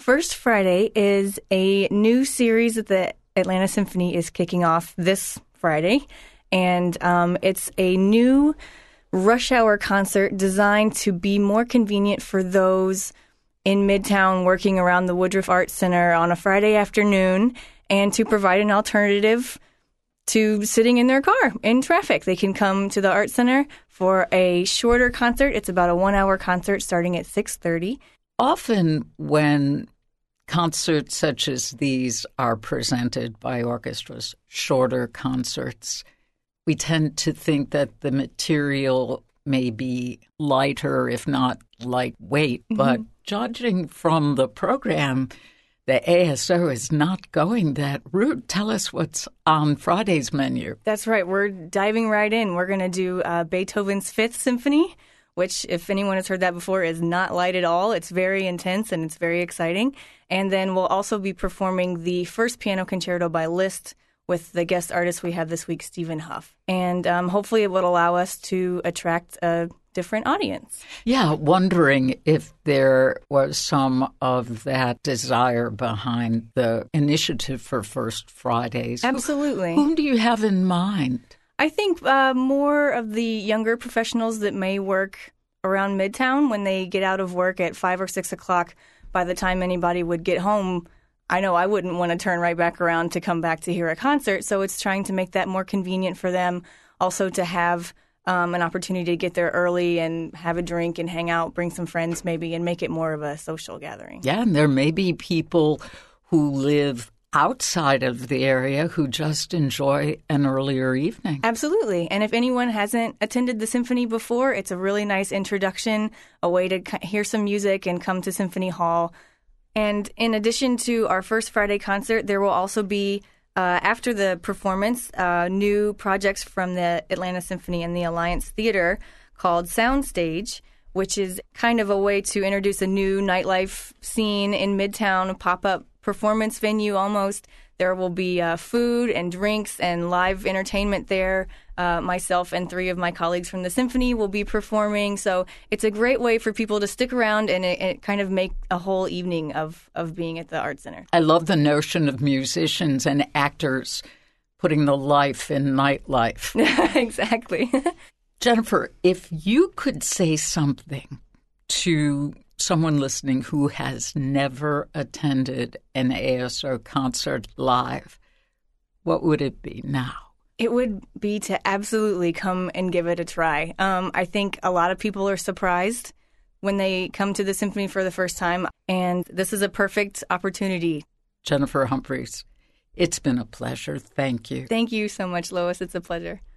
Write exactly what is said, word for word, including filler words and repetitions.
First Friday is a new series that the Atlanta Symphony is kicking off this Friday, and um, it's a new rush hour concert designed to be more convenient for those in Midtown working around the Woodruff Arts Center on a Friday afternoon, and to provide an alternative to sitting in their car in traffic. They can come to the Arts Center for a shorter concert. It's about a one-hour concert starting at six thirty. Often when concerts such as these are presented by orchestras, shorter concerts, we tend to think that the material may be lighter, if not lightweight. Mm-hmm. But judging from the program, the A S O is not going that route. Tell us what's on Friday's menu. That's right. We're diving right in. We're going to do uh, Beethoven's Fifth Symphony, which, if anyone has heard that before, is not light at all. It's very intense and it's very exciting. And then we'll also be performing the first piano concerto by Liszt with the guest artist we have this week, Stephen Huff. And um, hopefully it would allow us to attract a different audience. Yeah, wondering if there was some of that desire behind the initiative for First Fridays. Absolutely. Whom do you have in mind? I think uh, more of the younger professionals that may work around Midtown when they get out of work at five or six o'clock. By the time anybody would get home, I know I wouldn't want to turn right back around to come back to hear a concert. So it's trying to make that more convenient for them. Also to have um, an opportunity to get there early and have a drink and hang out, bring some friends maybe, and make it more of a social gathering. Yeah, and there may be people who live outside of the area who just enjoy an earlier evening. Absolutely. And if anyone hasn't attended the symphony before, it's a really nice introduction, a way to hear some music and come to Symphony Hall. And in addition to our First Friday concert, there will also be, uh, after the performance, uh, new projects from the Atlanta Symphony and the Alliance Theater called Soundstage, which is kind of a way to introduce a new nightlife scene in Midtown, a pop-up performance venue almost. There will be uh, food and drinks and live entertainment there. Uh, myself and three of my colleagues from the symphony will be performing. So it's a great way for people to stick around and it, it kind of make a whole evening of, of being at the Arts Center. I love the notion of musicians and actors putting the life in nightlife. Exactly. Jennifer, if you could say something to someone listening who has never attended an A S O concert live, what would it be now? It would be to absolutely come and give it a try. Um, I think a lot of people are surprised when they come to the symphony for the first time, and this is a perfect opportunity. Jennifer Humphreys, it's been a pleasure. Thank you. Thank you so much, Lois. It's a pleasure.